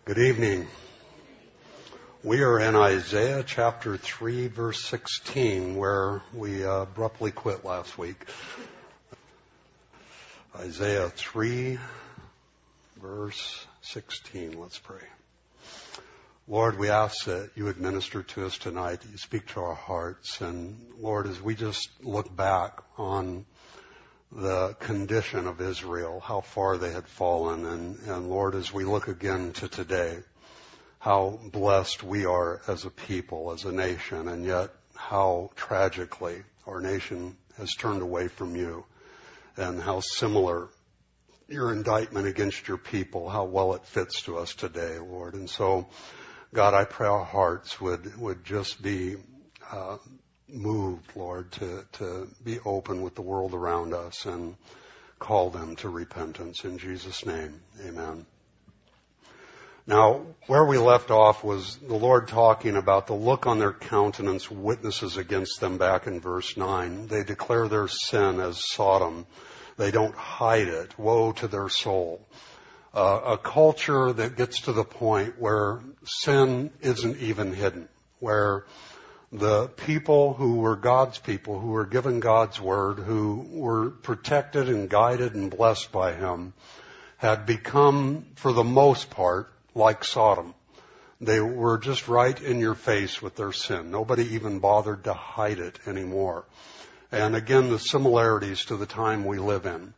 Good evening. We are in Isaiah chapter 3, verse 16, where we abruptly quit last week. Isaiah 3, verse 16. Let's pray. Lord, we ask that you would minister to us tonight, that you speak to our hearts. And Lord, as we just look back on the condition of Israel, how far they had fallen, and Lord, as we look again to today, how blessed we are as a people, as a nation, and yet how tragically our nation has turned away from you, and how similar your indictment against your people, how well it fits to us today, Lord. And so, God, I pray our hearts would just be moved, Lord, to be open with the world around us and call them to repentance. In Jesus' name, amen. Now, where we left off was the Lord talking about the look on their countenance witnesses against them back in verse 9. They declare their sin as Sodom. They don't hide it. Woe to their soul. A culture that gets to the point where sin isn't even hidden, where the people who were God's people, who were given God's word, who were protected and guided and blessed by him, had become, for the most part, like Sodom. They were just right in your face with their sin. Nobody even bothered to hide it anymore. And again, the similarities to the time we live in.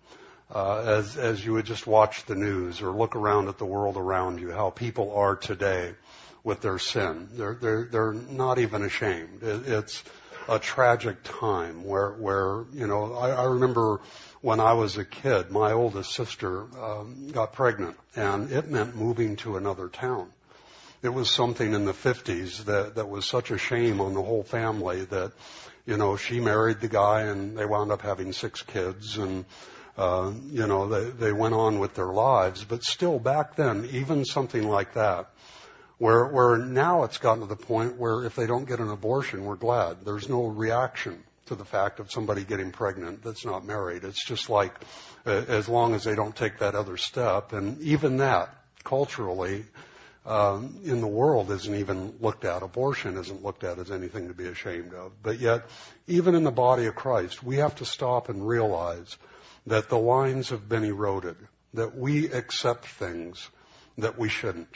As you would just watch the news or look around at the world around you, how people are today with their sin. They're not even ashamed. It's a tragic time where you know, I remember when I was a kid, my oldest sister got pregnant, and it meant moving to another town. It was something in the 50s that was such a shame on the whole family that, you know, she married the guy and they wound up having 6 kids, and you know, they went on with their lives. But still, back then, even something like that, where now it's gotten to the point where if they don't get an abortion, we're glad. There's no reaction to the fact of somebody getting pregnant that's not married. It's just like, as long as they don't take that other step. And even that, culturally, in the world isn't even looked at. Abortion isn't looked at as anything to be ashamed of. But yet, even in the body of Christ, we have to stop and realize that the lines have been eroded, that we accept things that we shouldn't.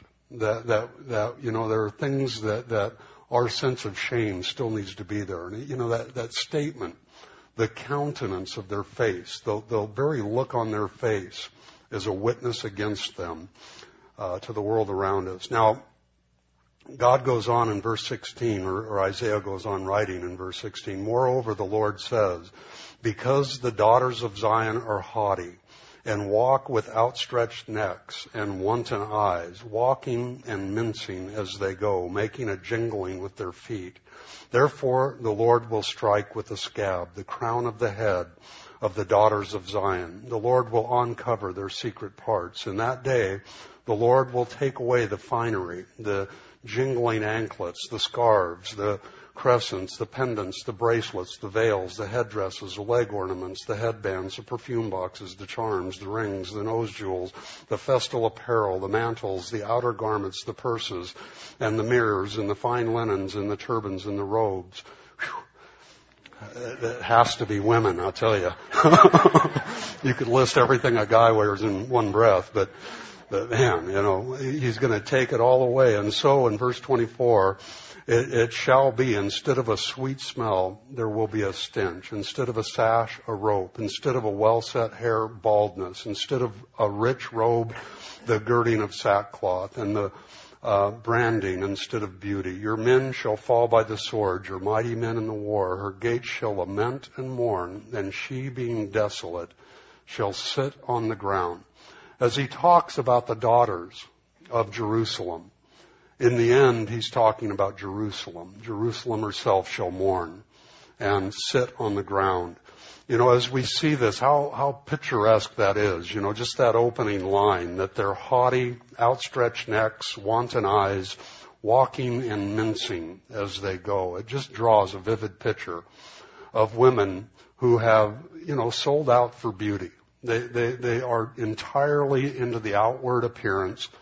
That you know, there are things that our sense of shame still needs to be there. And, you know, that statement, the countenance of their face, the very look on their face is a witness against them to the world around us. Now, God goes on in verse 16, or Isaiah goes on writing in verse 16, moreover, the Lord says, because the daughters of Zion are haughty, and walk with outstretched necks and wanton eyes, walking and mincing as they go, making a jingling with their feet. Therefore the Lord will strike with a scab the crown of the head of the daughters of Zion. The Lord will uncover their secret parts. In that day the Lord will take away the finery, the jingling anklets, the scarves, the crescents, the pendants, the bracelets, the veils, the headdresses, the leg ornaments, the headbands, the perfume boxes, the charms, the rings, the nose jewels, the festal apparel, the mantles, the outer garments, the purses, and the mirrors, and the fine linens, and the turbans, and the robes. Whew. It has to be women, I'll tell you. You could list everything a guy wears in one breath, but man, you know, he's going to take it all away. And so in verse 24, it shall be, instead of a sweet smell, there will be a stench. Instead of a sash, a rope. Instead of a well-set hair, baldness. Instead of a rich robe, the girding of sackcloth. And the branding instead of beauty. Your men shall fall by the sword, your mighty men in the war. Her gates shall lament and mourn, and she, being desolate, shall sit on the ground. As he talks about the daughters of Jerusalem, in the end, he's talking about Jerusalem. Jerusalem herself shall mourn and sit on the ground. You know, as we see this, how picturesque that is. You know, just that opening line, that they're haughty, outstretched necks, wanton eyes, walking and mincing as they go. It just draws a vivid picture of women who have, you know, sold out for beauty. They are entirely into the outward appearance.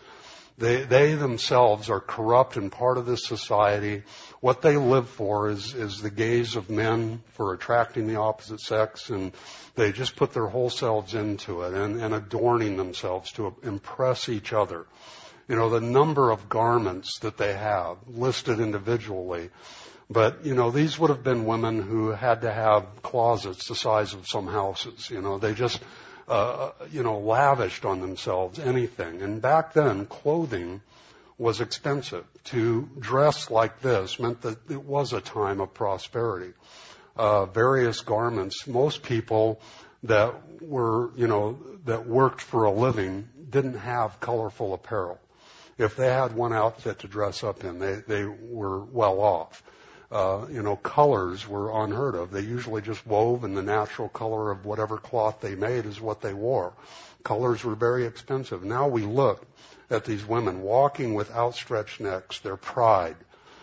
They themselves are corrupt and part of this society. What they live for is the gaze of men for attracting the opposite sex, and they just put their whole selves into it and adorning themselves to impress each other. You know, the number of garments that they have listed individually. But, you know, these would have been women who had to have closets the size of some houses. You know, they just, lavished on themselves anything. And back then, clothing was expensive. To dress like this meant that it was a time of prosperity. Various garments, most people that were, that worked for a living didn't have colorful apparel. If they had one outfit to dress up in, they were well off. Colors were unheard of. They usually just wove, and the natural color of whatever cloth they made is what they wore. Colors were very expensive. Now we look at these women walking with outstretched necks, their pride,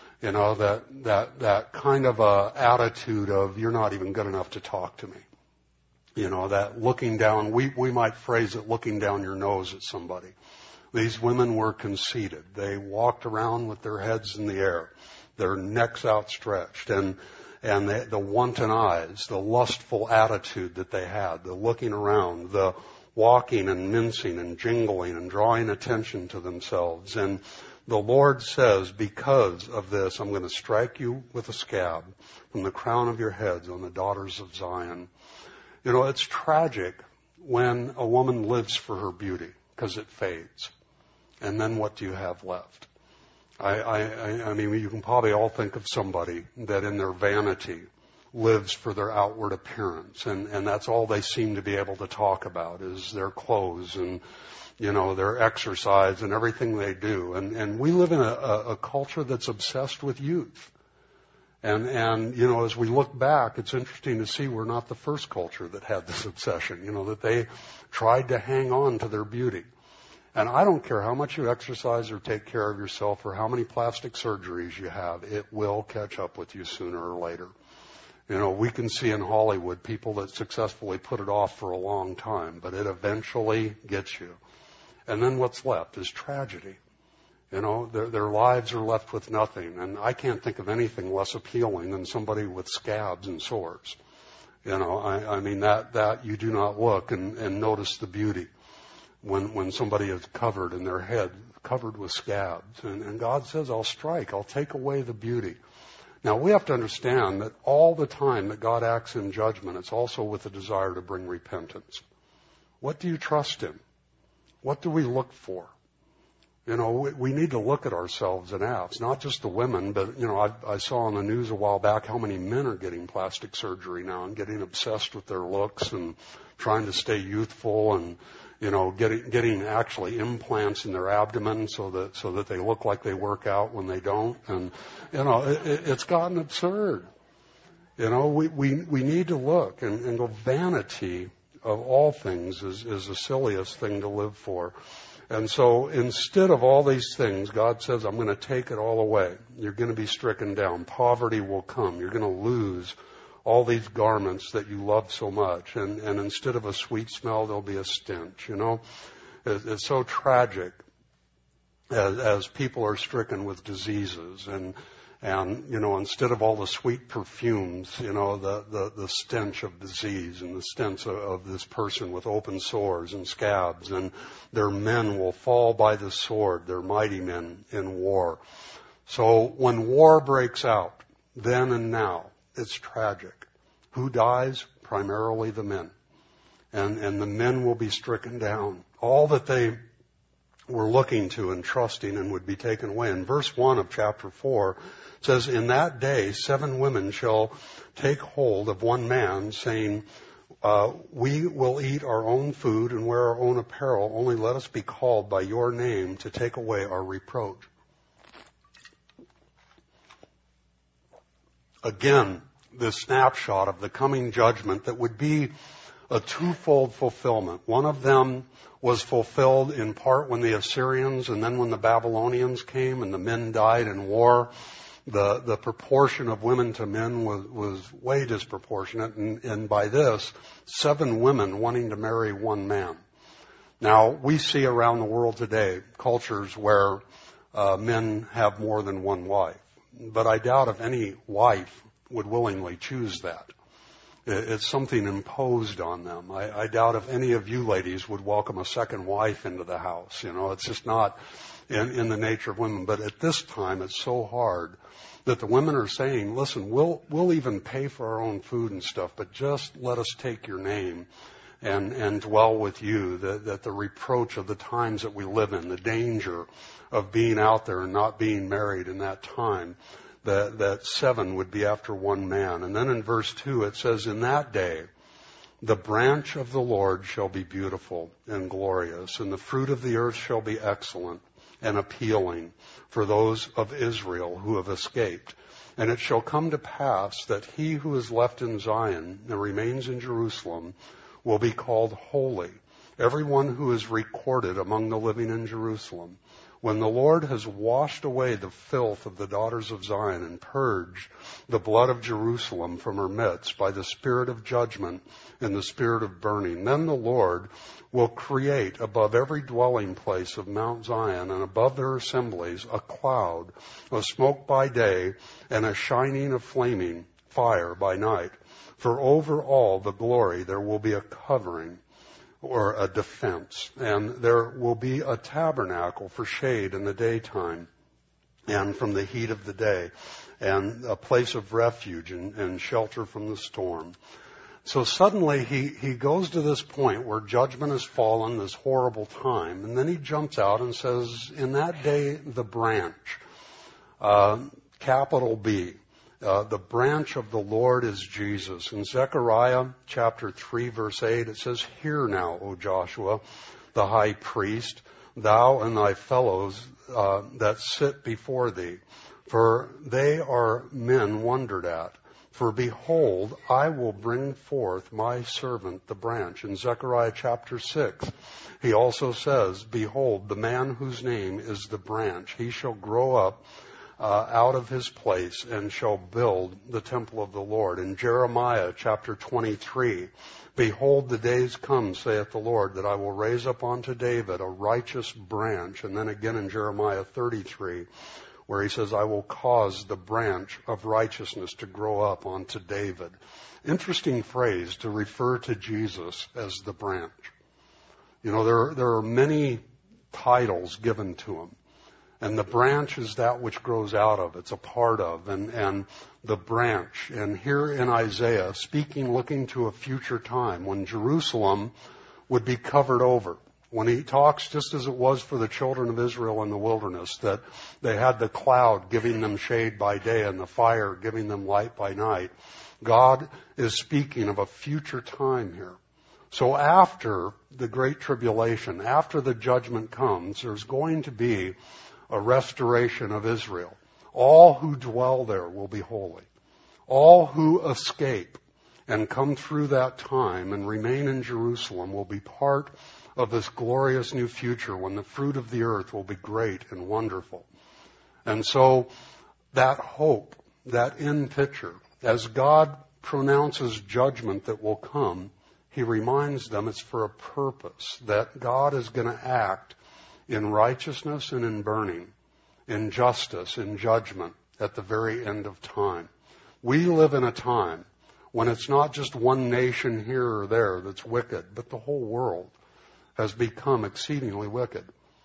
that kind of a attitude of, you're not even good enough to talk to me. That looking down, we might phrase it looking down your nose at somebody. These women were conceited. They walked around with their heads in the air, their necks outstretched, and the wanton eyes, the lustful attitude that they had, the looking around, the walking and mincing and jingling and drawing attention to themselves. And the Lord says, because of this, I'm going to strike you with a scab from the crown of your heads on the daughters of Zion. It's tragic when a woman lives for her beauty, because it fades. And then what do you have left? I mean, you can probably all think of somebody that in their vanity lives for their outward appearance, and that's all they seem to be able to talk about is their clothes and, their exercise and everything they do. And we live in a culture that's obsessed with youth. And as we look back, it's interesting to see we're not the first culture that had this obsession, that they tried to hang on to their beauty. And I don't care how much you exercise or take care of yourself or how many plastic surgeries you have, it will catch up with you sooner or later. We can see in Hollywood people that successfully put it off for a long time, but it eventually gets you. And then what's left is tragedy. Their lives are left with nothing. And I can't think of anything less appealing than somebody with scabs and sores. I mean, that you do not look and notice the beauty when somebody is covered in their head, covered with scabs. And God says, I'll strike, I'll take away the beauty. Now, we have to understand that all the time that God acts in judgment, it's also with a desire to bring repentance. What do you trust in? What do we look for? We need to look at ourselves and ask, not just the women, but, I saw on the news a while back how many men are getting plastic surgery now and getting obsessed with their looks and trying to stay youthful and, getting actually implants in their abdomen so that they look like they work out when they don't. And, it's gotten absurd. We need to look and the vanity of all things is the silliest thing to live for. And so instead of all these things, God says, I'm going to take it all away. You're going to be stricken down. Poverty will come. You're going to lose all these garments that you love so much. And instead of a sweet smell, there'll be a stench. It's so tragic as people are stricken with diseases and instead of all the sweet perfumes, the stench of disease and the stench of this person with open sores and scabs, and their men will fall by the sword, their mighty men in war. So when war breaks out, then and now, it's tragic. Who dies? Primarily the men. And the men will be stricken down. All that they were looking to and trusting and would be taken away. In verse 1 of chapter 4, it says, in that day 7 women shall take hold of one man, saying, we will eat our own food and wear our own apparel, only let us be called by your name to take away our reproach. Again, this snapshot of the coming judgment that would be a twofold fulfillment. One of them was fulfilled in part when the Assyrians and then when the Babylonians came and the men died in war. The proportion of women to men was way disproportionate. And by this, 7 women wanting to marry one man. Now, we see around the world today cultures where men have more than one wife. But I doubt if any wife would willingly choose that. It's something imposed on them. I doubt if any of you ladies would welcome a second wife into the house. It's just not in the nature of women. But at this time, it's so hard that the women are saying, listen, we'll even pay for our own food and stuff, but just let us take your name and dwell with you, that the reproach of the times that we live in, the danger of being out there and not being married in that time, that 7 would be after one man. And then in verse 2 it says, in that day the branch of the Lord shall be beautiful and glorious, and the fruit of the earth shall be excellent and appealing for those of Israel who have escaped. And it shall come to pass that he who is left in Zion and remains in Jerusalem will be called holy, everyone who is recorded among the living in Jerusalem. When the Lord has washed away the filth of the daughters of Zion and purged the blood of Jerusalem from her midst by the spirit of judgment and the spirit of burning, then the Lord will create above every dwelling place of Mount Zion and above their assemblies a cloud of smoke by day and a shining of flaming fire by night. For over all the glory there will be a covering, or a defense, and there will be a tabernacle for shade in the daytime and from the heat of the day, and a place of refuge and shelter from the storm. So suddenly he goes to this point where judgment has fallen, this horrible time, and then he jumps out and says, in that day the branch, capital B, the branch of the Lord is Jesus. In Zechariah chapter 3 verse 8 it says, hear now, O Joshua, the high priest, thou and thy fellows that sit before thee, for they are men wondered at. For behold, I will bring forth my servant the branch. In Zechariah chapter 6 he also says, behold, the man whose name is the branch, he shall grow up out of his place and shall build the temple of the Lord. In Jeremiah chapter 23, behold, the days come, saith the Lord, that I will raise up unto David a righteous branch. And then again in Jeremiah 33, where he says, I will cause the branch of righteousness to grow up onto David. Interesting phrase to refer to Jesus as the branch. There are many titles given to him. And the branch is that which grows out of, it's a part of, and the branch. And here in Isaiah, speaking, looking to a future time when Jerusalem would be covered over. When he talks, just as it was for the children of Israel in the wilderness, that they had the cloud giving them shade by day and the fire giving them light by night, God is speaking of a future time here. So after the Great Tribulation, after the judgment comes, there's going to be a restoration of Israel. All who dwell there will be holy. All who escape and come through that time and remain in Jerusalem will be part of this glorious new future when the fruit of the earth will be great and wonderful. And so that hope, that end picture, as God pronounces judgment that will come, he reminds them it's for a purpose, that God is going to act in righteousness and in burning, in justice, in judgment at the very end of time. We live in a time when it's not just one nation here or there that's wicked, but the whole world has become exceedingly wicked.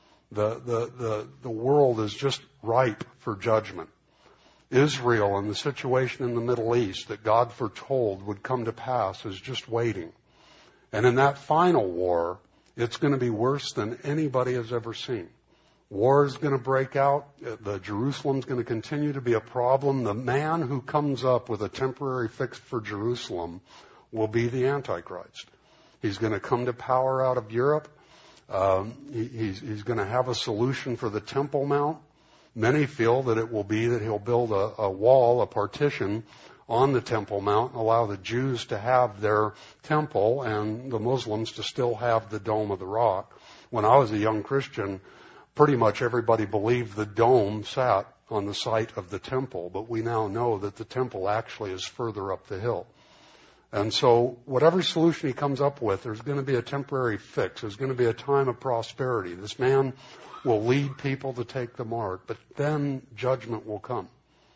The world is just ripe for judgment. Israel and the situation in the Middle East that God foretold would come to pass is just waiting. And in that final war, it's going to be worse than anybody has ever seen. War is going to break out. Jerusalem's going to continue to be a problem. The man who comes up with a temporary fix for Jerusalem will be the Antichrist. He's going to come to power out of Europe. He's going to have a solution for the Temple Mount. Many feel that it will be that he'll build a wall, a partition on the Temple Mount and allow the Jews to have their temple and the Muslims to still have the Dome of the Rock. When I was a young Christian, pretty much everybody believed the dome sat on the site of the temple, but we now know that the temple actually is further up the hill. And so whatever solution he comes up with, there's going to be a temporary fix. There's going to be a time of prosperity. This man will lead people to take the mark, but then judgment will come.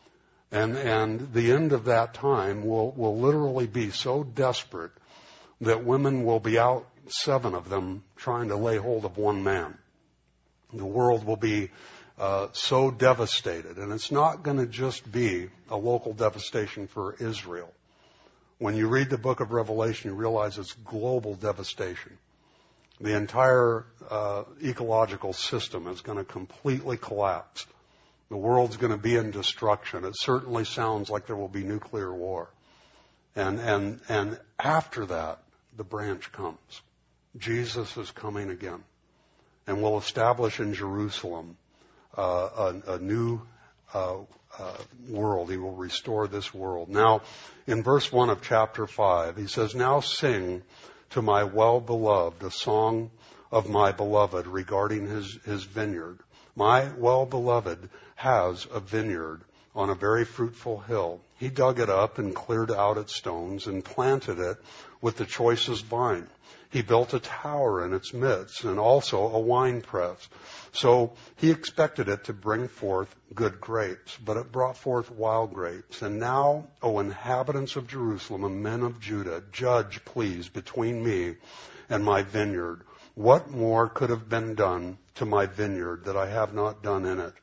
And the end of that time will literally be so desperate that women will be out, 7 of them, trying to lay hold of one man. The world will be so devastated. And it's not going to just be a local devastation for Israel. When you read the book of Revelation, you realize it's global devastation. The entire ecological system is going to completely collapse. The world's going to be in destruction. It certainly sounds like there will be nuclear war. And after that, the branch comes. Jesus is coming again and will establish in Jerusalem a new world. He will restore this world. Now, in verse 1 of chapter 5, he says, "Now sing to my well-beloved a song of my beloved regarding his vineyard. My well-beloved has a vineyard on a very fruitful hill. He dug it up and cleared out its stones and planted it with the choicest vine. He built a tower in its midst and also a winepress. So he expected it to bring forth good grapes, but it brought forth wild grapes. And now, O inhabitants of Jerusalem and men of Judah, judge, please, between me and my vineyard. What more could have been done to my vineyard that I have not done in it?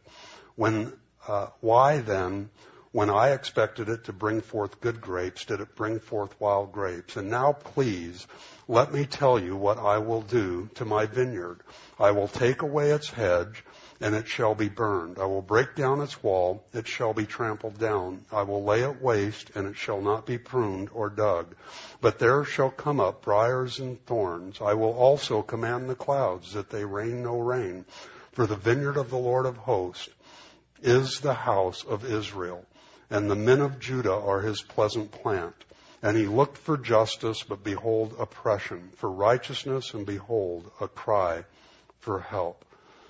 Why then, when I expected it to bring forth good grapes, did it bring forth wild grapes? And now, please, let me tell you what I will do to my vineyard. I will take away its hedge, and it shall be burned. I will break down its wall, it shall be trampled down. I will lay it waste, and it shall not be pruned or dug. But there shall come up briars and thorns. I will also command the clouds that they rain no rain. For the vineyard of the Lord of hosts is the house of Israel, and the men of Judah are his pleasant plant. And he looked for justice, but behold, oppression, for righteousness, and behold, a cry for help."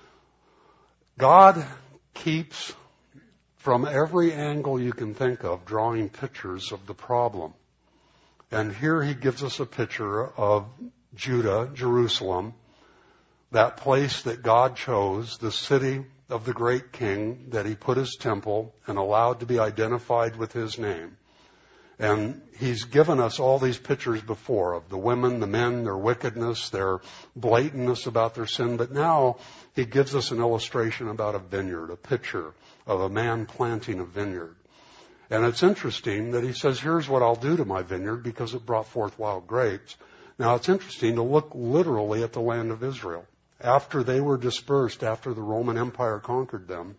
God keeps, from every angle you can think of, drawing pictures of the problem. And here he gives us a picture of Judah, Jerusalem, that place that God chose, the city of the great king that he put his temple and allowed to be identified with his name. And he's given us all these pictures before of the women, the men, their wickedness, their blatantness about their sin. But now he gives us an illustration about a vineyard, a picture of a man planting a vineyard. And it's interesting that he says, here's what I'll do to my vineyard because it brought forth wild grapes. Now it's interesting to look literally at the land of Israel. After they were dispersed, after the Roman Empire conquered them,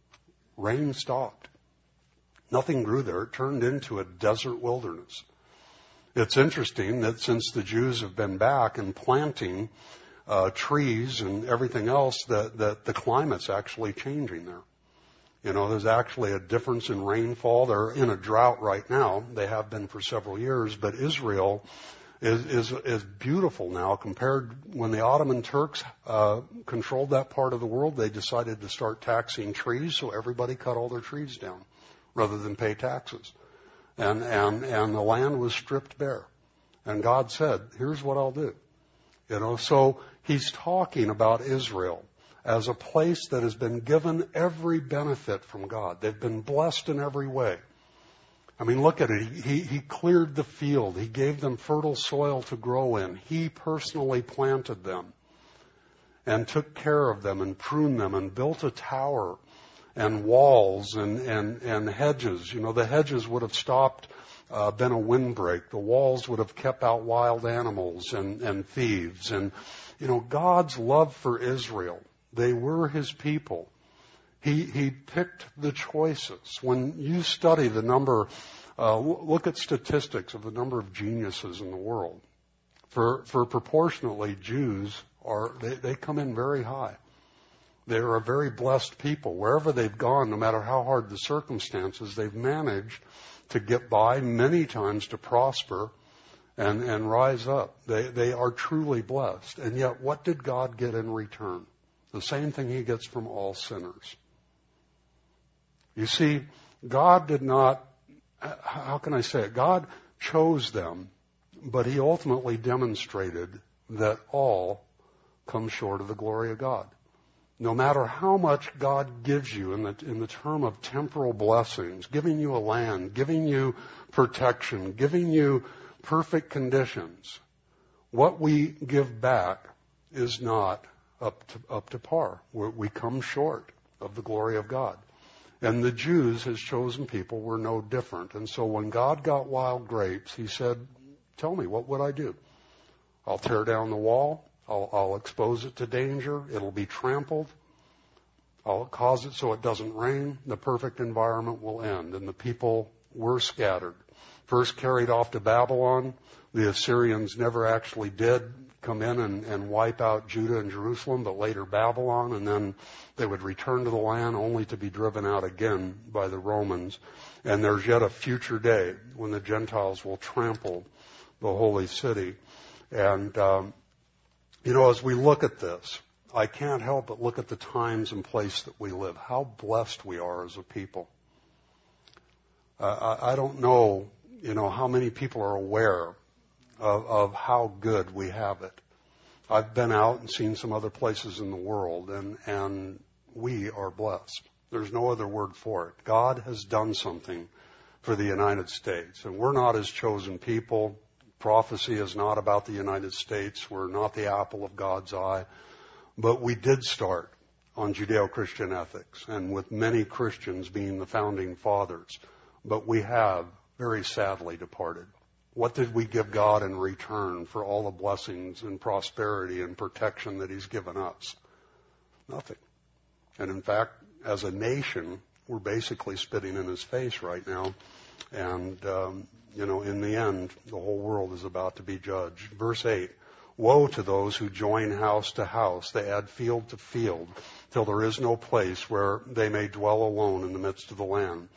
rain stopped. Nothing grew there. It turned into a desert wilderness. It's interesting that since the Jews have been back and planting trees and everything else, that the climate's actually changing there. You know, there's actually a difference in rainfall. They're in a drought right now. They have been for several years, but Israel is beautiful now compared when the Ottoman Turks controlled that part of the world. They decided to start taxing trees, so everybody cut all their trees down rather than pay taxes. And the land was stripped bare. And God said, here's what I'll do. You know, so he's talking about Israel as a place that has been given every benefit from God. They've been blessed in every way. I mean, look at it. He cleared the field. He gave them fertile soil to grow in. He personally planted them and took care of them and pruned them and built a tower and walls and hedges. You know, the hedges would have stopped, been a windbreak. The walls would have kept out wild animals and thieves. And, you know, God's love for Israel. They were his people. He picked the choices. When you study the number, look at statistics of the number of geniuses in the world. For proportionately, Jews they come in very high. They're a very blessed people. Wherever they've gone, no matter how hard the circumstances, they've managed to get by, many times to prosper and rise up. They are truly blessed. And yet, what did God get in return? The same thing he gets from all sinners. You see, God did not, how can I say it? God chose them But he ultimately demonstrated that all come short of the glory of God. No matter how much God gives you in the term of temporal blessings, giving you a land, giving you protection, giving you perfect conditions, what we give back is not up to par. We come short of the glory of God. And the Jews, his chosen people, were no different. And so when God got wild grapes, he said, tell me, what would I do? I'll tear down the wall. I'll expose it to danger. It'll be trampled. I'll cause it so it doesn't rain. The perfect environment will end. And the people were scattered. First carried off to Babylon. The Assyrians never actually did come in and wipe out Judah and Jerusalem, but later Babylon. And then they would return to the land only to be driven out again by the Romans. And there's yet a future day when the Gentiles will trample the holy city. And, as we look at this, I can't help but look at the times and place that we live, how blessed we are as a people. I don't know, how many people are aware of how good we have it. I've been out and seen some other places in the world, and we are blessed. There's no other word for it. God has done something for the United States, and we're not his chosen people. Prophecy is not about the United States. We're not the apple of God's eye. But we did start on Judeo-Christian ethics, and with many Christians being the founding fathers. But we have very sadly departed. What did we give God in return for all the blessings and prosperity and protection that he's given us? Nothing. And in fact, as a nation, we're basically spitting in his face right now. And, in the end, the whole world is about to be judged. Verse 8, woe to those who join house to house. They add field to field till there is no place where they may dwell alone in the midst of the land.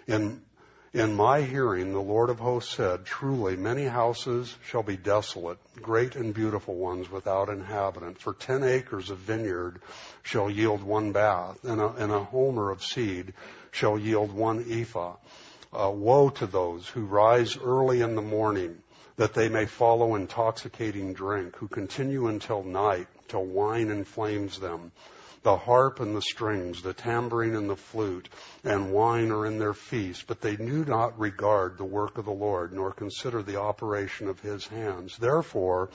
In my hearing, the Lord of hosts said, truly, many houses shall be desolate, great and beautiful ones without inhabitant. For 10 acres of vineyard shall yield 1 bath, and a homer of seed shall yield 1 ephah. Woe to those who rise early in the morning, that they may follow intoxicating drink, who continue until night, till wine inflames them. The harp and the strings, the tambourine and the flute, and wine are in their feast, but they do not regard the work of the Lord, nor consider the operation of his hands. Therefore,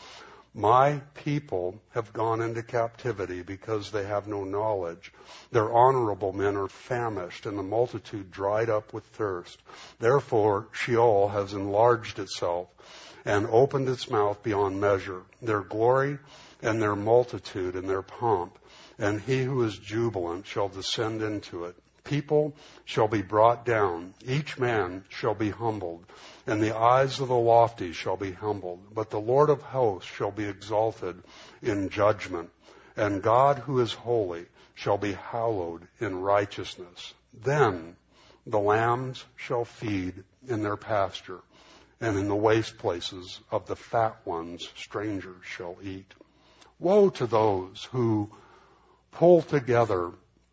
my people have gone into captivity because they have no knowledge. Their honorable men are famished, and the multitude dried up with thirst. Therefore, Sheol has enlarged itself and opened its mouth beyond measure. Their glory and their multitude and their pomp, and he who is jubilant shall descend into it. People shall be brought down, each man shall be humbled, and the eyes of the lofty shall be humbled. But the Lord of hosts shall be exalted in judgment, and God who is holy shall be hallowed in righteousness. Then the lambs shall feed in their pasture, and in the waste places of the fat ones strangers shall eat. Woe to those who pull together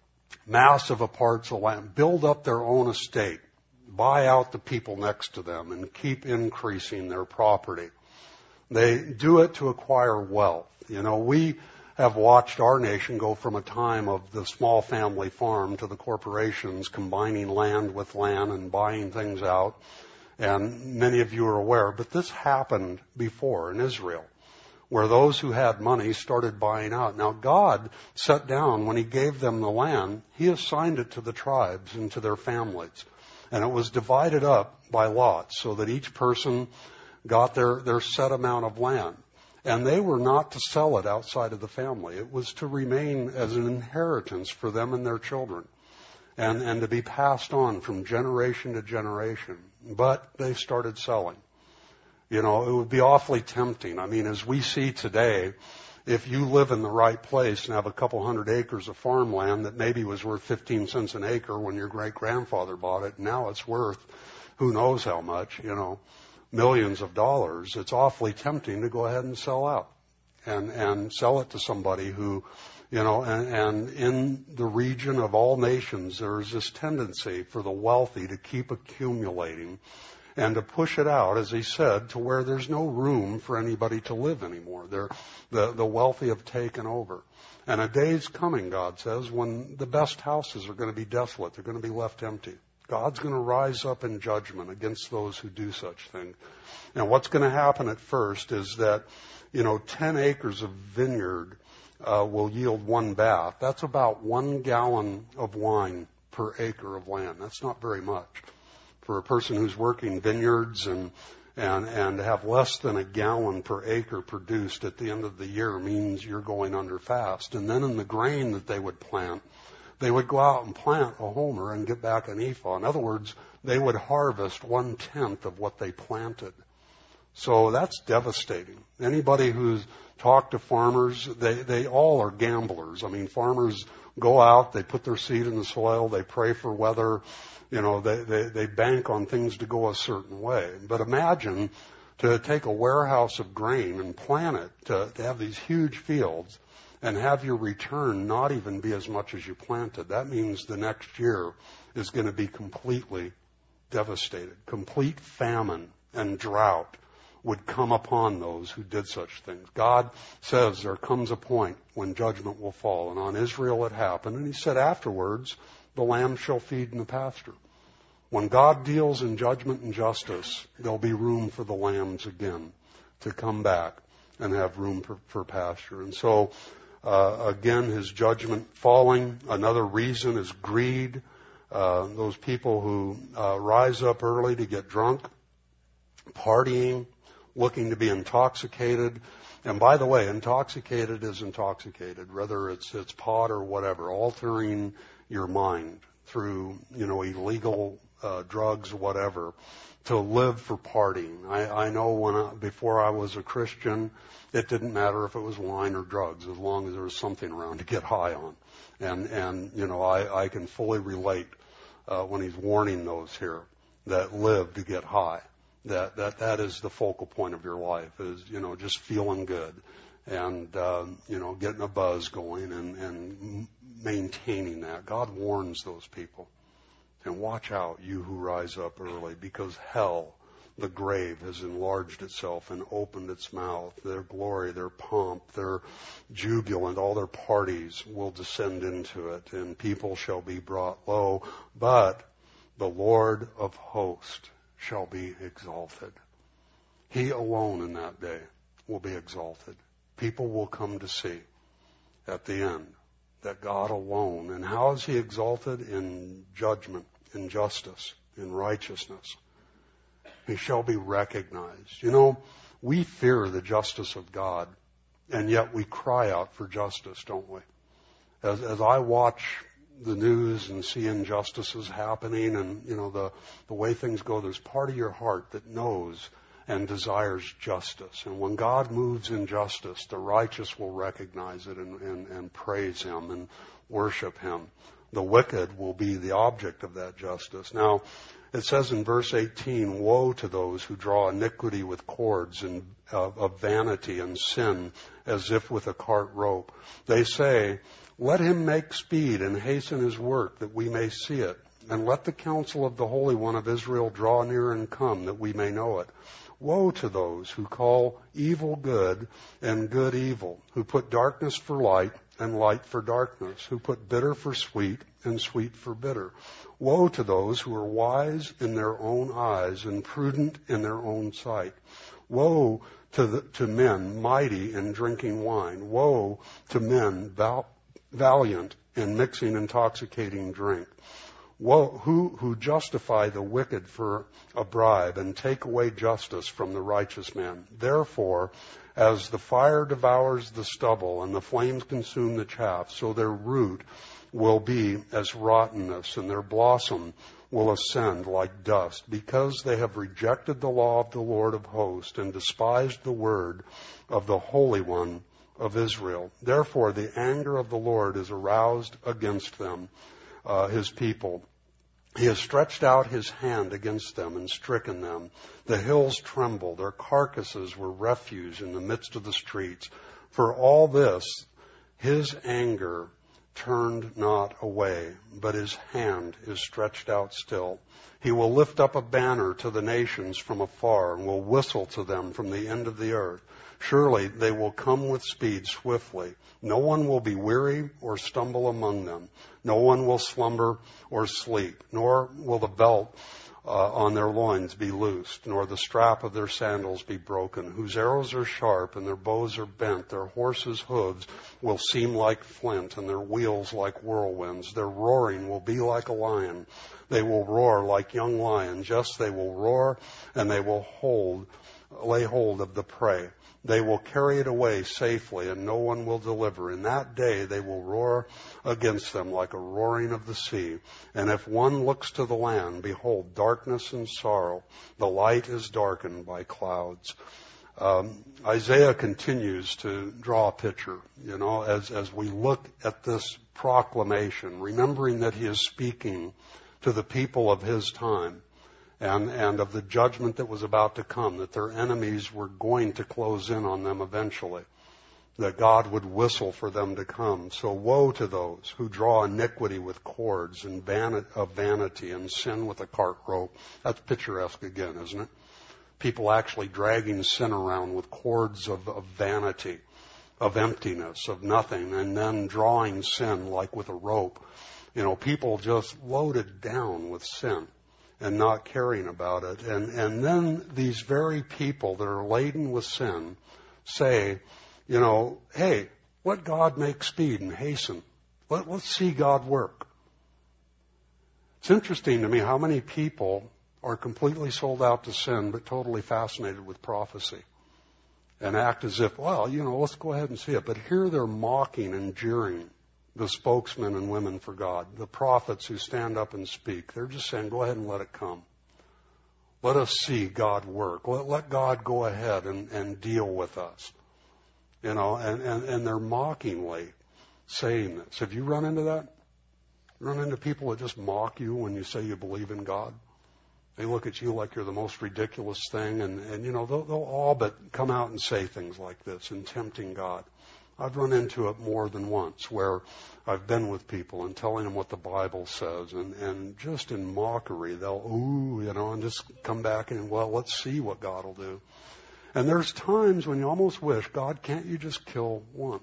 massive parts of land, build up their own estate, buy out the people next to them, and keep increasing their property. They do it to acquire wealth. We have watched our nation go from a time of the small family farm to the corporations combining land with land and buying things out. And many of you are aware, but this happened before in Israel, where those who had money started buying out. Now, God sat down when he gave them the land. He assigned it to the tribes and to their families. And it was divided up by lots so that each person got their set amount of land. And they were not to sell it outside of the family. It was to remain as an inheritance for them and their children, and to be passed on from generation to generation. But they started selling. It would be awfully tempting. As we see today, if you live in the right place and have a couple hundred acres of farmland that maybe was worth 15 cents an acre when your great-grandfather bought it, now it's worth who knows how much, millions of dollars, it's awfully tempting to go ahead and sell out and sell it to somebody who, and in the region of all nations, there's this tendency for the wealthy to keep accumulating and to push it out, as he said, to where there's no room for anybody to live anymore. The wealthy have taken over. And a day's coming, God says, when the best houses are going to be desolate. They're going to be left empty. God's going to rise up in judgment against those who do such things. And what's going to happen at first is that, 10 acres of vineyard will yield 1 bath. That's about 1 gallon of wine per acre of land. That's not very much. For a person who's working vineyards and have less than 1 gallon per acre produced at the end of the year means you're going under fast. And then in the grain that they would plant, they would go out and plant a homer and get back an ephah. In other words, they would harvest 1/10 of what they planted. So that's devastating. Anybody who's talked to farmers, they all are gamblers. I mean, farmers go out, they put their seed in the soil, they pray for weather, they bank on things to go a certain way. But imagine to take a warehouse of grain and plant it, to have these huge fields, and have your return not even be as much as you planted. That means the next year is going to be completely devastated. Complete famine and drought would come upon those who did such things. God says there comes a point when judgment will fall, and on Israel it happened. And he said afterwards, the lamb shall feed in the pasture. When God deals in judgment and justice, there'll be room for the lambs again to come back and have room for pasture. And so, again, his judgment falling. Another reason is greed. Those people who rise up early to get drunk, partying, looking to be intoxicated. And by the way, intoxicated is intoxicated, whether it's pot or whatever, altering your mind through, illegal drugs, whatever, to live for partying. I know before I was a Christian, it didn't matter if it was wine or drugs, as long as there was something around to get high on. And I can fully relate when he's warning those here that live to get high. That is the focal point of your life, is, just feeling good and, getting a buzz going and maintaining that. God warns those people. And watch out, you who rise up early, because hell, the grave, has enlarged itself and opened its mouth. Their glory, their pomp, their jubilant, all their parties will descend into it, and people shall be brought low. But the Lord of hosts shall be exalted. He alone in that day will be exalted. People will come to see at the end that God alone. And how is he exalted? In judgment, in justice, in righteousness. He shall be recognized. We fear the justice of God, and yet we cry out for justice, don't we? As I watch the news and see injustices happening and, the way things go, there's part of your heart that knows and desires justice. And when God moves in justice, the righteous will recognize it and praise him and worship him. The wicked will be the object of that justice. Now, it says in verse 18, woe to those who draw iniquity with cords and of vanity and sin as if with a cart rope. They say, let him make speed and hasten his work that we may see it. And let the counsel of the Holy One of Israel draw near and come that we may know it. Woe to those who call evil good and good evil, who put darkness for light and light for darkness, who put bitter for sweet and sweet for bitter. Woe to those who are wise in their own eyes and prudent in their own sight. Woe to men mighty in drinking wine. Woe to men valiant in mixing intoxicating drink. Woe, who justify the wicked for a bribe and take away justice from the righteous man. Therefore, as the fire devours the stubble and the flames consume the chaff, so their root will be as rottenness, and their blossom will ascend like dust, because they have rejected the law of the Lord of hosts and despised the word of the Holy One of Israel. Therefore, the anger of the Lord is aroused against them, his people. He has stretched out his hand against them and stricken them. The hills tremble. Their carcasses were refuse in the midst of the streets. For all this, his anger turned not away, but his hand is stretched out still. He will lift up a banner to the nations from afar and will whistle to them from the end of the earth. Surely they will come with speed swiftly. No one will be weary or stumble among them. No one will slumber or sleep, nor will the belt on their loins be loosed, nor the strap of their sandals be broken, whose arrows are sharp and their bows are bent. Their horses' hooves will seem like flint and their wheels like whirlwinds. Their roaring will be like a lion. They will roar like young lions. Yes, they will roar, and they will lay hold of the prey. They will carry it away safely, and no one will deliver. In that day they will roar against them like a roaring of the sea. And if one looks to the land, behold, darkness and sorrow. The light is darkened by clouds. Isaiah continues to draw a picture, as we look at this proclamation, remembering that he is speaking to the people of his time. And of the judgment that was about to come, that their enemies were going to close in on them eventually, that God would whistle for them to come. So woe to those who draw iniquity with cords and of vanity and sin with a cart rope. That's picturesque again, isn't it? People actually dragging sin around with cords of vanity, of emptiness, of nothing, and then drawing sin like with a rope. People just loaded down with sin and not caring about it. And then these very people that are laden with sin say, hey, let God make speed and hasten. Let's see God work. It's interesting to me how many people are completely sold out to sin but totally fascinated with prophecy and act as if, let's go ahead and see it. But here they're mocking and jeering the spokesmen and women for God, the prophets who stand up and speak. They're just saying, go ahead and let it come. Let us see God work. Let God go ahead and deal with us. And they're mockingly saying this. Have you run into that? Run into people that just mock you when you say you believe in God? They look at you like you're the most ridiculous thing, and they'll all but come out and say things like this in tempting God. I've run into it more than once where I've been with people and telling them what the Bible says, and just in mockery, they'll, and just come back and, let's see what God will do. And there's times when you almost wish, God, can't you just kill one?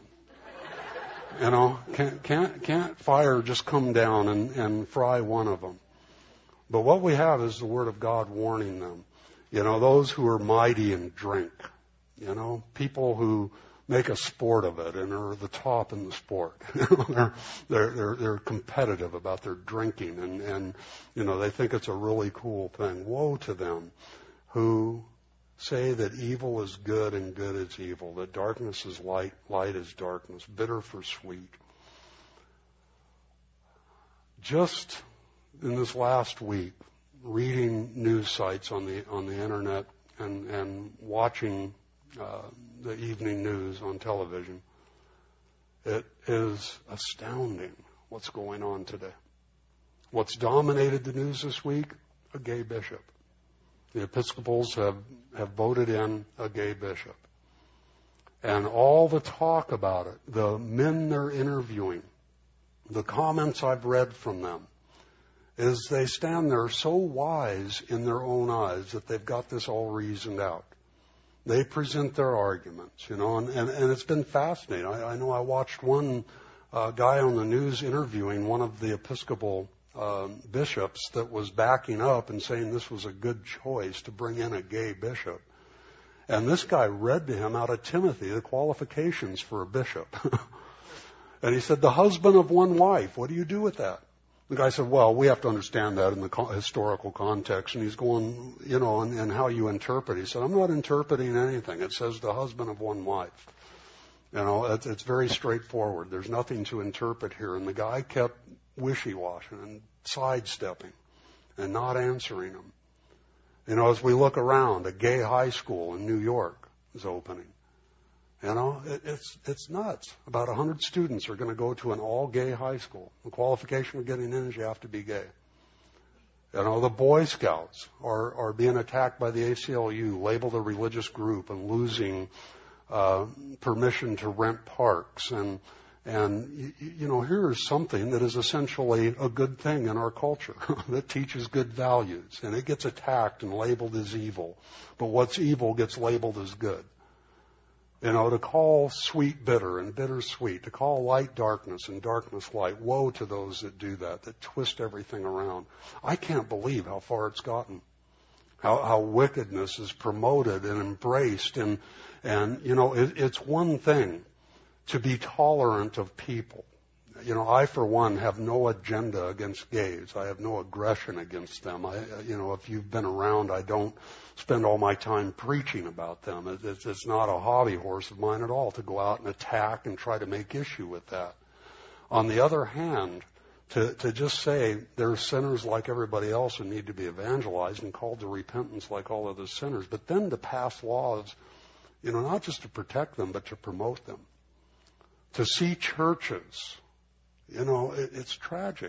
Can't fire just come down and fry one of them? But what we have is the Word of God warning them. Those who are mighty in drink, people who make a sport of it and are the top in the sport. They're competitive about their drinking and they think it's a really cool thing. Woe to them who say that evil is good and good is evil, that darkness is light, light is darkness, bitter for sweet. Just in this last week, reading news sites on the internet and watching the evening news on television, it is astounding what's going on today. What's dominated the news this week? A gay bishop. The Episcopals have voted in a gay bishop. And all the talk about it, the men they're interviewing, the comments I've read from them, is they stand there so wise in their own eyes that they've got this all reasoned out. They present their arguments, and it's been fascinating. I know I watched one guy on the news interviewing one of the Episcopal bishops that was backing up and saying this was a good choice to bring in a gay bishop. And this guy read to him out of Timothy the qualifications for a bishop. And he said, the husband of one wife, what do you do with that? The guy said, we have to understand that in the historical context. And he's going, and how you interpret. He said, I'm not interpreting anything. It says the husband of one wife. It's very straightforward. There's nothing to interpret here. And the guy kept wishy-washing and sidestepping and not answering him. As we look around, a gay high school in New York is opening. It's nuts. About 100 students are going to go to an all-gay high school. The qualification for getting in is you have to be gay. The Boy Scouts are being attacked by the ACLU, labeled a religious group, and losing permission to rent parks. And And, here's something that is essentially a good thing in our culture that teaches good values. And it gets attacked and labeled as evil. But what's evil gets labeled as good. To call sweet bitter and bitter sweet, to call light darkness and darkness light, woe to those that do that twist everything around. I can't believe how far it's gotten. How wickedness is promoted and embraced. And it's one thing to be tolerant of people. I, for one, have no agenda against gays. I have no aggression against them. If you've been around, I don't spend all my time preaching about them. It's not a hobby horse of mine at all to go out and attack and try to make issue with that. On the other hand, to just say they're sinners like everybody else and need to be evangelized and called to repentance like all other sinners, but then to pass laws, not just to protect them, but to promote them. To see churches, it's tragic.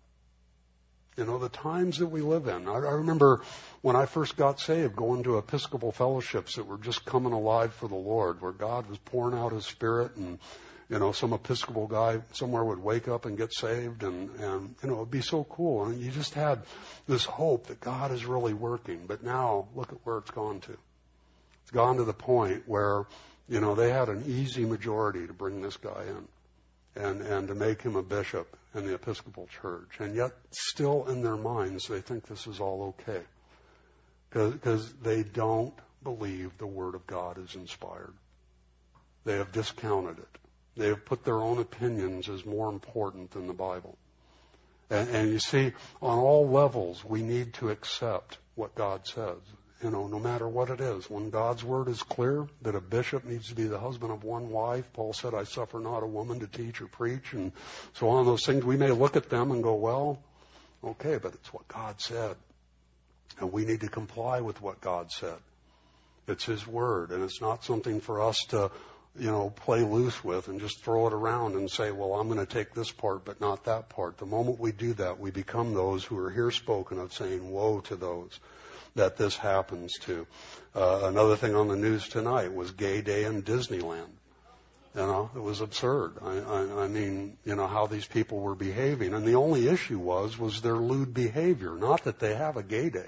The times that we live in. I remember when I first got saved, going to Episcopal fellowships that were just coming alive for the Lord, where God was pouring out His Spirit, and, some Episcopal guy somewhere would wake up and get saved, and it'd be so cool. And you just had this hope that God is really working. But now, look at where it's gone to. It's gone to the point where, they had an easy majority to bring this guy in and to make him a bishop in the Episcopal Church. And yet, still in their minds, they think this is all okay. Because they don't believe the Word of God is inspired. They have discounted it. They have put their own opinions as more important than the Bible. And you see, on all levels, we need to accept what God says. No matter what it is. When God's Word is clear that a bishop needs to be the husband of one wife, Paul said, I suffer not a woman to teach or preach, and so on those things. We may look at them and go, well, okay, but it's what God said. And we need to comply with what God said. It's His Word, and it's not something for us to, play loose with and just throw it around and say, well, I'm going to take this part but not that part. The moment we do that, we become those who are here spoken of, saying, woe to those that this happens to. Another thing on the news tonight was Gay Day in Disneyland. It was absurd. I mean, how these people were behaving. And the only issue was their lewd behavior, not that they have a gay day.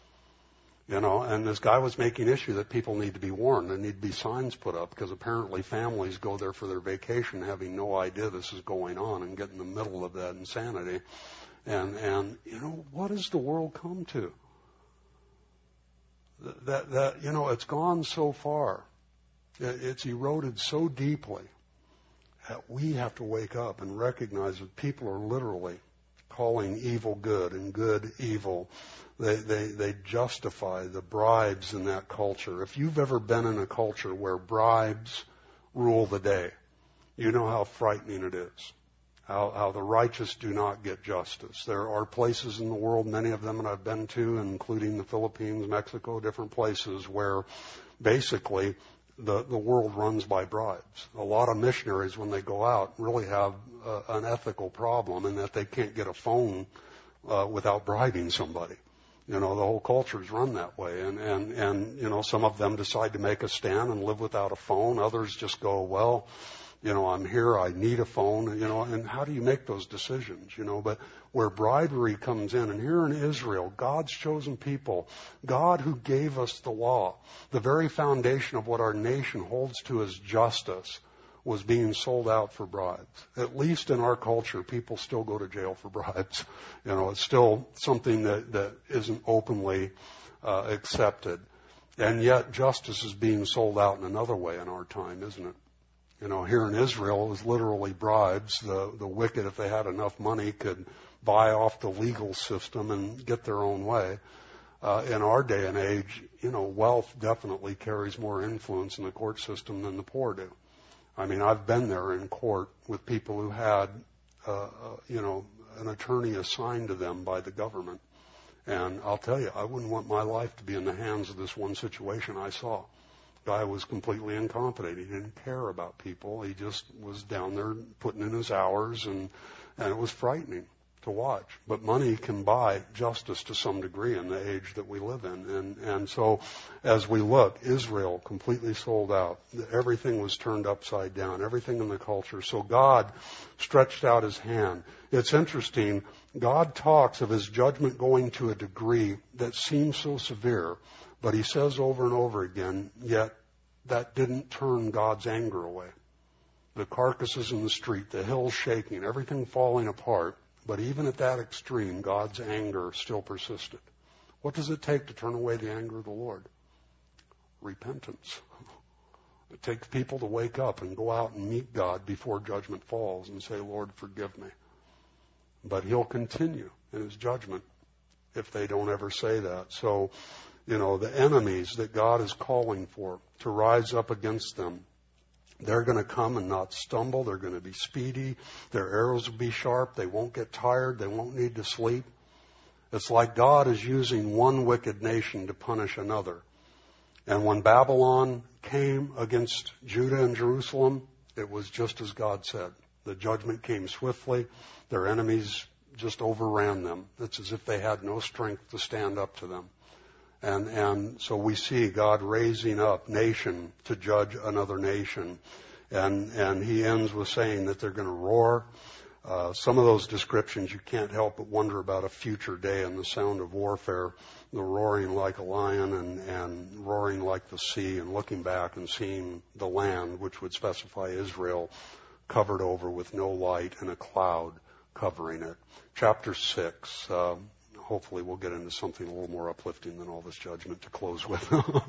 And this guy was making issue that people need to be warned. There need to be signs put up because apparently families go there for their vacation having no idea this is going on and get in the middle of that insanity. And what has the world come to? That it's gone so far. It's eroded so deeply that we have to wake up and recognize that people are literally calling evil good and good evil. They justify the bribes in that culture. If you've ever been in a culture where bribes rule the day, you know how frightening it is. How the righteous do not get justice. There are places in the world, many of them that I've been to, including the Philippines, Mexico, different places where basically the world runs by bribes. A lot of missionaries, when they go out, really have an ethical problem in that they can't get a phone without bribing somebody. The whole culture is run that way. And some of them decide to make a stand and live without a phone. Others just go, well, I'm here, I need a phone, and how do you make those decisions, but where bribery comes in, and here in Israel, God's chosen people, God who gave us the law, the very foundation of what our nation holds to as justice, was being sold out for bribes. At least in our culture, people still go to jail for bribes. It's still something that isn't openly accepted. And yet justice is being sold out in another way in our time, isn't it? Here in Israel, it was literally bribes. The wicked, if they had enough money, could buy off the legal system and get their own way. In our day and age, wealth definitely carries more influence in the court system than the poor do. I mean, I've been there in court with people who had, an attorney assigned to them by the government. And I'll tell you, I wouldn't want my life to be in the hands of this one situation I saw. Guy was completely incompetent. He didn't care about people. He just was down there putting in his hours, and it was frightening. to watch. But money can buy justice to some degree in the age that we live in. And so as we look, Israel completely sold out. Everything was turned upside down, everything in the culture. So God stretched out his hand. It's interesting, God talks of his judgment going to a degree that seems so severe, but he says over and over again, yet that didn't turn God's anger away. The carcasses in the street, the hills shaking, everything falling apart. But even at that extreme, God's anger still persisted. What does it take to turn away the anger of the Lord? Repentance. It takes people to wake up and go out and meet God before judgment falls and say, Lord, forgive me. But he'll continue in his judgment if they don't ever say that. So, the enemies that God is calling for to rise up against them, they're going to come and not stumble. They're going to be speedy. Their arrows will be sharp. They won't get tired. They won't need to sleep. It's like God is using one wicked nation to punish another. And when Babylon came against Judah and Jerusalem, it was just as God said. The judgment came swiftly. Their enemies just overran them. It's as if they had no strength to stand up to them. And so we see God raising up nation to judge another nation. And he ends with saying that they're going to roar. Some of those descriptions you can't help but wonder about a future day and the sound of warfare, the roaring like a lion and roaring like the sea, and looking back and seeing the land, which would specify Israel, covered over with no light and a cloud covering it. Chapter 6, hopefully we'll get into something a little more uplifting than all this judgment to close with.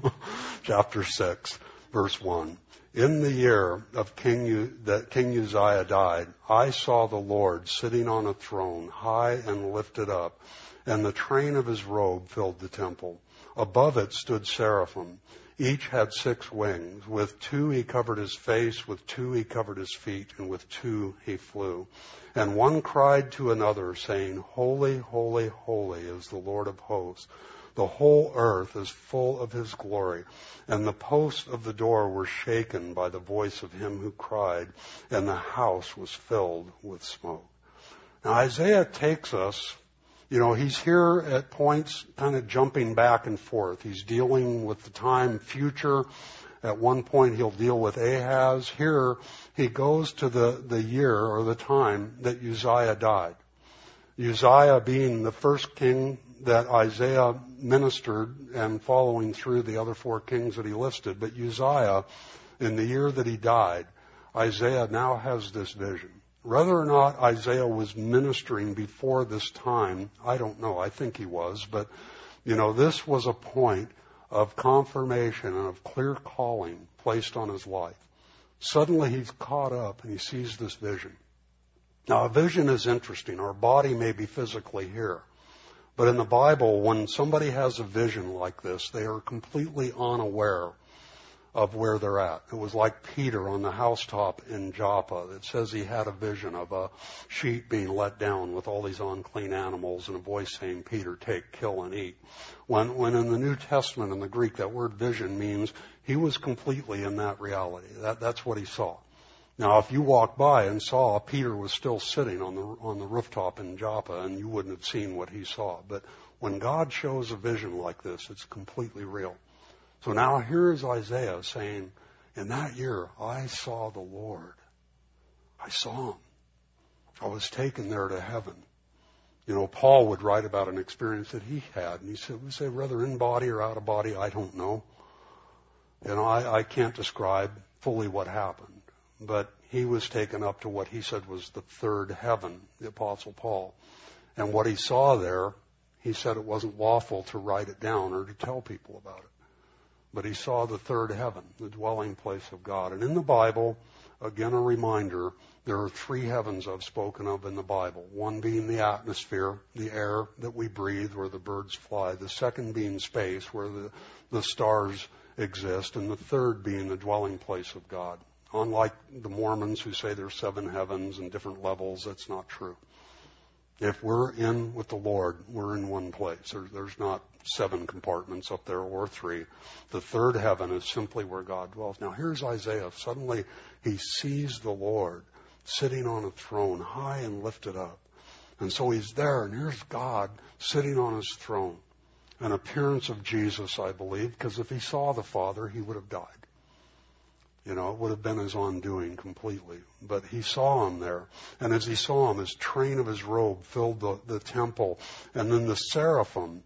Chapter 6, verse 1. In the year of that King Uzziah died, I saw the Lord sitting on a throne, high and lifted up, and the train of his robe filled the temple. Above it stood seraphim. Each had 6 wings. With 2 he covered his face, with 2 he covered his feet, and with 2 he flew. And one cried to another, saying, Holy, holy, holy is the Lord of hosts. The whole earth is full of his glory. And the posts of the door were shaken by the voice of him who cried, and the house was filled with smoke. Now Isaiah takes us, he's here at points kind of jumping back and forth. He's dealing with the time future. At one point he'll deal with Ahaz. Here he goes to the year or the time that Uzziah died. Uzziah being the first king that Isaiah ministered and following through the other 4 kings that he listed. But Uzziah, in the year that he died, Isaiah now has this vision. Whether or not Isaiah was ministering before this time, I don't know. I think he was. But, this was a point of confirmation and of clear calling placed on his life. Suddenly he's caught up and he sees this vision. Now, a vision is interesting. Our body may be physically here. But in the Bible, when somebody has a vision like this, they are completely unaware of where they're at. It was like Peter on the housetop in Joppa. It says he had a vision of a sheet being let down with all these unclean animals and a voice saying, Peter, take, kill, and eat. When in the New Testament, in the Greek, that word vision means he was completely in that reality. That's what he saw. Now, if you walked by and saw Peter was still sitting on the rooftop in Joppa, and you wouldn't have seen what he saw. But when God shows a vision like this, it's completely real. So now here is Isaiah saying, in that year, I saw the Lord. I saw him. I was taken there to heaven. Paul would write about an experience that he had, and he would say, whether in body or out of body, I don't know. I can't describe fully what happened. But he was taken up to what he said was the 3rd heaven, the Apostle Paul. And what he saw there, he said it wasn't lawful to write it down or to tell people about it. But he saw the 3rd heaven, the dwelling place of God. And in the Bible, again a reminder, there are 3 heavens I've spoken of in the Bible. One being the atmosphere, the air that we breathe where the birds fly. The second being space, where the stars exist. And the 3rd being the dwelling place of God. Unlike the Mormons who say there's 7 heavens and different levels, that's not true. If we're in with the Lord, we're in one place. There's not 7 compartments up there or 3. The 3rd heaven is simply where God dwells. Now here's Isaiah. Suddenly he sees the Lord sitting on a throne, high and lifted up. And so he's there, and here's God sitting on his throne. An appearance of Jesus, I believe, because if he saw the Father, he would have died. You know, it would have been his undoing completely. But he saw him there. And as he saw him, his train of his robe filled the temple. And then the seraphim,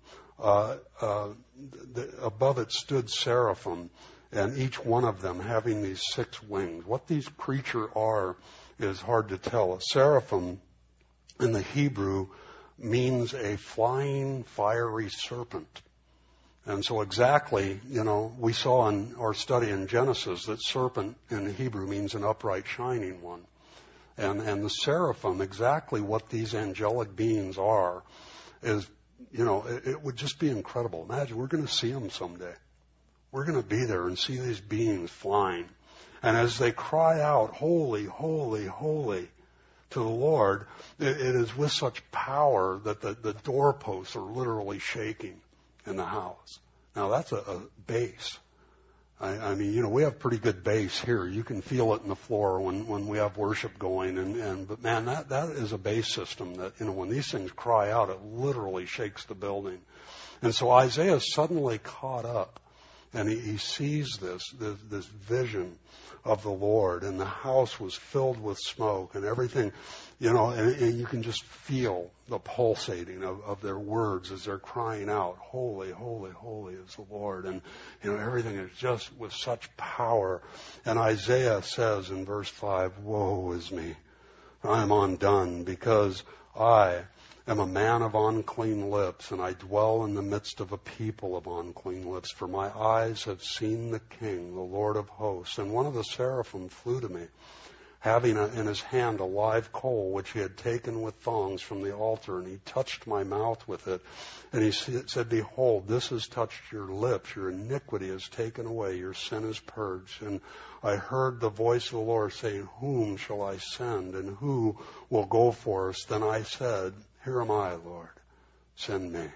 above it stood seraphim, and each one of them having these 6 wings. What these creatures are is hard to tell. A seraphim in the Hebrew means a flying, fiery serpent. And so exactly, you know, we saw in our study in Genesis that serpent in Hebrew means an upright, shining one. And the seraphim, exactly what these angelic beings are, is, you know, it would just be incredible. Imagine, we're going to see them someday. We're going to be there and see these beings flying. And as they cry out, holy, holy, holy, to the Lord, it is with such power that the doorposts are literally shaking in the house. Now that's a bass. I mean, you know, we have pretty good bass here. You can feel it in the floor when we have worship going, but man, that is a bass system that, you know, when these things cry out, it literally shakes the building. And so Isaiah is suddenly caught up, and he sees this vision of the Lord, and the house was filled with smoke and everything, you know, and you can just feel the pulsating of their words as they're crying out, holy, holy, holy is the Lord. And, you know, everything is just with such power. And Isaiah says in verse 5, woe is me, I am undone, because I am a man of unclean lips, and I dwell in the midst of a people of unclean lips. For my eyes have seen the King, the Lord of hosts. And one of the seraphim flew to me, having in his hand a live coal, which he had taken with thongs from the altar, and he touched my mouth with it. And he said, behold, this has touched your lips. Your iniquity is taken away. Your sin is purged. And I heard the voice of the Lord saying, whom shall I send, and who will go for us? Then I said, here am I, Lord, send me.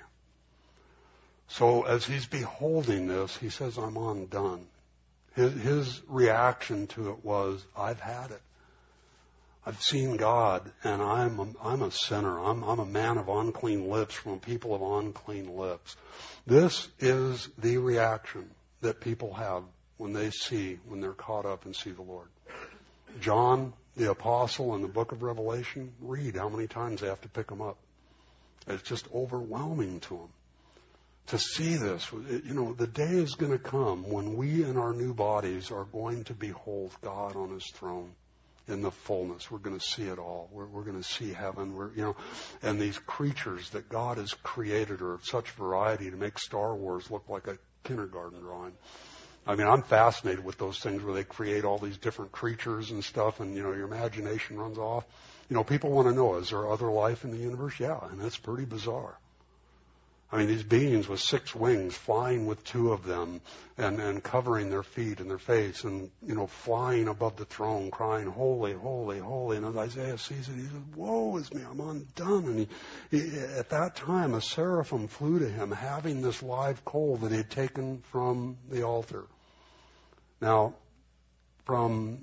So as he's beholding this, he says, I'm undone. His reaction to it was, I've had it. I've seen God, and I'm a sinner. I'm a man of unclean lips from a people of unclean lips. This is the reaction that people have when they're caught up and see the Lord. John, the apostle, in the book of Revelation, read how many times they have to pick him up. It's just overwhelming to them. To see this, you know, the day is going to come when we in our new bodies are going to behold God on his throne in the fullness. We're going to see it all. We're going to see heaven. And these creatures that God has created are of such variety to make Star Wars look like a kindergarten drawing. I mean, I'm fascinated with those things where they create all these different creatures and stuff, and, you know, your imagination runs off. You know, people want to know, is there other life in the universe? Yeah, and it's pretty bizarre. I mean, these beings with 6 wings, flying with 2 of them, and covering their feet and their face, and, you know, flying above the throne, crying, holy, holy, holy. And as Isaiah sees it, he says, woe is me, I'm undone. And he, at that time, a seraphim flew to him, having this live coal that he had taken from the altar. Now, from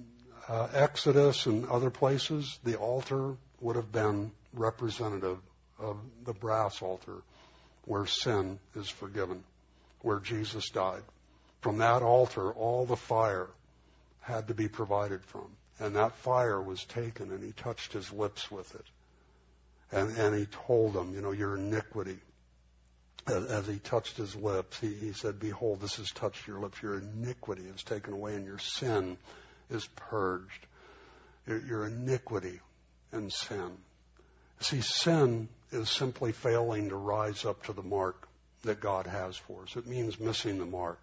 Exodus and other places, the altar would have been representative of the brass altar, where sin is forgiven, where Jesus died. From that altar, all the fire had to be provided from. And that fire was taken, and he touched his lips with it. And he told them, you know, your iniquity. As he touched his lips, he said, behold, this has touched your lips. Your iniquity is taken away, and your sin is purged. Your iniquity and sin. See, sin is simply failing to rise up to the mark that God has for us. It means missing the mark.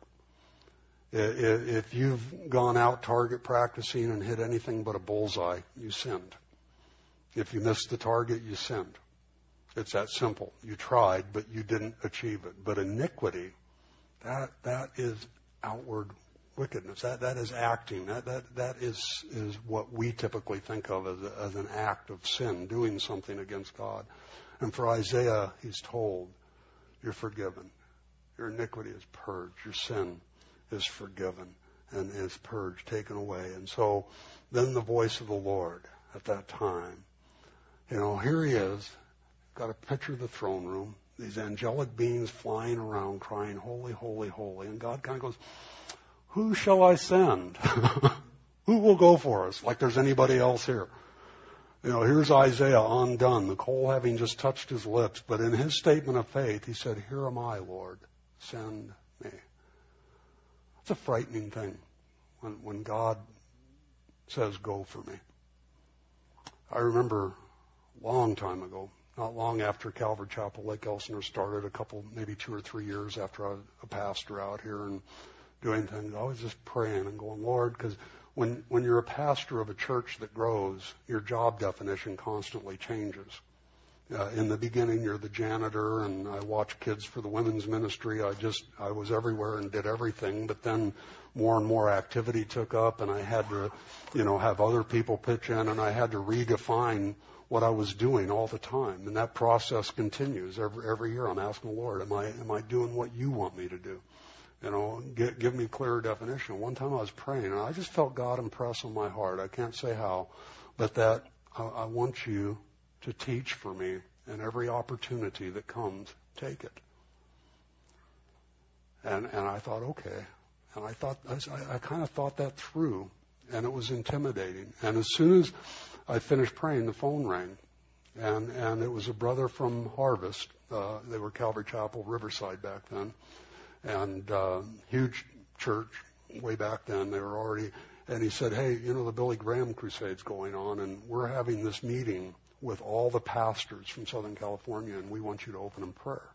If you've gone out target practicing and hit anything but a bullseye, you sinned. If you missed the target, you sinned. It's that simple. You tried, but you didn't achieve it. But iniquity, that is outward wickedness. That is acting. That is what we typically think of as an act of sin, doing something against God. And for Isaiah, he's told, you're forgiven. Your iniquity is purged. Your sin is forgiven and is purged, taken away. And so then the voice of the Lord at that time, you know, here he is got a picture of the throne room, these angelic beings flying around crying, holy, holy, holy. And God kind of goes, who shall I send? Who will go for us? Like there's anybody else here. Here's Isaiah undone, the coal having just touched his lips. But in his statement of faith, he said, here am I, Lord, send me. It's a frightening thing when God says, go for me. I remember a long time ago, not long after Calvary Chapel Lake Elsinore started, maybe 2 or 3 years after I was a pastor out here and doing things, I was just praying and going, Lord, because when you're a pastor of a church that grows, your job definition constantly changes. In the beginning, you're the janitor, and I watched kids for the women's ministry. I was everywhere and did everything, but then more and more activity took up, and I had to, have other people pitch in, and I had to redefine what I was doing all the time. And that process continues every year. I'm asking the Lord, am I doing what you want me to do? Give me clearer definition. One time I was praying, and I just felt God impress on my heart. I can't say how, but that I want you to teach for me, and every opportunity that comes, take it. And I thought, okay. And I kind of thought that through, and it was intimidating. And as soon as I finished praying, the phone rang, and it was a brother from Harvest. They were Calvary Chapel, Riverside back then. And huge church way back then. They were already, and he said, hey, the Billy Graham Crusade's going on, and we're having this meeting with all the pastors from Southern California, and we want you to open in prayer.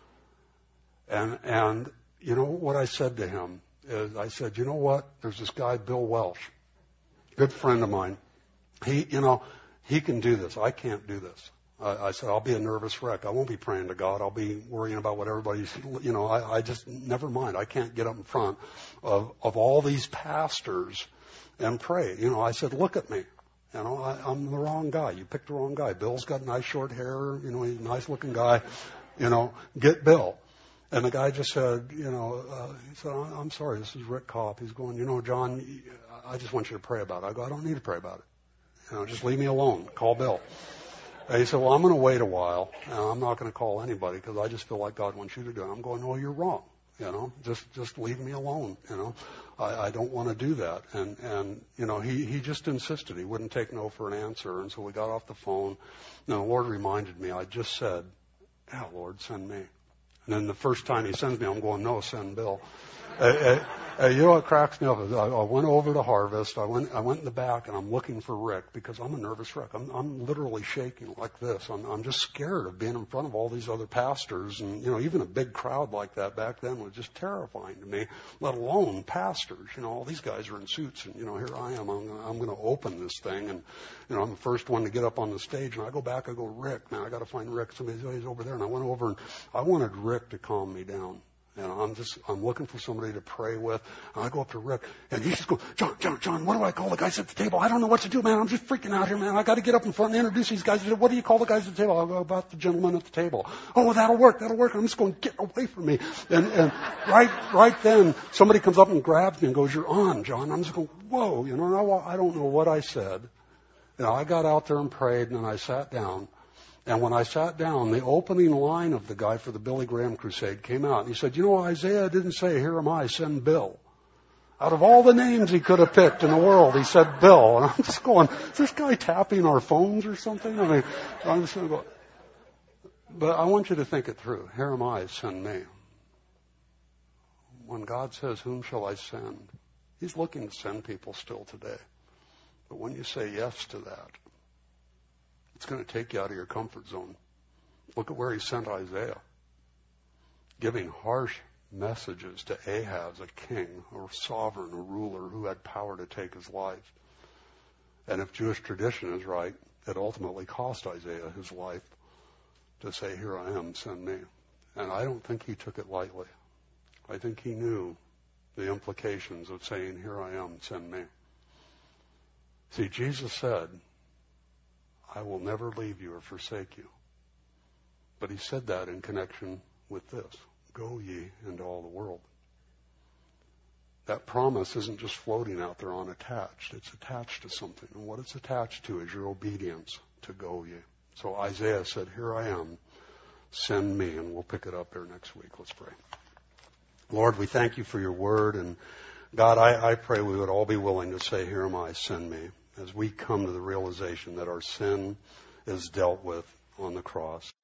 And what I said to him is, I said, you know what? There's this guy, Bill Welsh, good friend of mine. He can do this. I can't do this. I said, I'll be a nervous wreck. I won't be praying to God. I'll be worrying about what everybody's, I just, never mind. I can't get up in front of all these pastors and pray. I said, look at me. I'm the wrong guy. You picked the wrong guy. Bill's got nice short hair, he's a nice looking guy, get Bill. And the guy just said, he said, I'm sorry, this is Rick Kopp. He's going, John, I just want you to pray about it. I go, I don't need to pray about it. Just leave me alone. Call Bill. And he said, well, I'm going to wait a while, and I'm not going to call anybody because I just feel like God wants you to do it. I'm going, no, you're wrong. Just leave me alone. I don't want to do that. And he just insisted. He wouldn't take no for an answer. And so we got off the phone. And the Lord reminded me, I just said, yeah, Lord, send me. And then the first time he sends me, I'm going, no, send Bill. What cracks me up is I went over to Harvest. I went in the back, and I'm looking for Rick because I'm a nervous wreck. I'm literally shaking like this. I'm just scared of being in front of all these other pastors, and even a big crowd like that back then was just terrifying to me. Let alone pastors. All these guys are in suits, and here I am. I'm going to open this thing, and I'm the first one to get up on the stage. And I go back. I go, Rick, man, I got to find Rick. Somebody's over there, and I went over, and I wanted Rick to calm me down. I'm looking for somebody to pray with. And I go up to Rick, and he's just going, John, what do I call the guys at the table? I don't know what to do, man. I'm just freaking out here, man. I got to get up in front and introduce these guys. What do you call the guys at the table? I'll go about the gentleman at the table. Oh, that'll work. I'm just going, get away from me. And right then, somebody comes up and grabs me and goes, you're on, John. I'm just going, whoa, I don't know what I said. I got out there and prayed, and then I sat down. And when I sat down, the opening line of the guy for the Billy Graham Crusade came out. And he said, Isaiah didn't say, here am I, send Bill. Out of all the names he could have picked in the world, he said Bill. And I'm just going, is this guy tapping our phones or something? I'm just going to go. But I want you to think it through. Here am I, send me. When God says, whom shall I send? He's looking to send people still today. But when you say yes to that, it's going to take you out of your comfort zone. Look at where he sent Isaiah, giving harsh messages to Ahaz, a king, a sovereign, a ruler who had power to take his life. And if Jewish tradition is right, it ultimately cost Isaiah his life to say, here I am, send me. And I don't think he took it lightly. I think he knew the implications of saying, here I am, send me. See, Jesus said, I will never leave you or forsake you. But he said that in connection with this. Go ye into all the world. That promise isn't just floating out there unattached. It's attached to something. And what it's attached to is your obedience to go ye. So Isaiah said, here I am, send me, and we'll pick it up here next week. Let's pray. Lord, we thank you for your word, and God, I pray we would all be willing to say, here am I, send me, as we come to the realization that our sin is dealt with on the cross.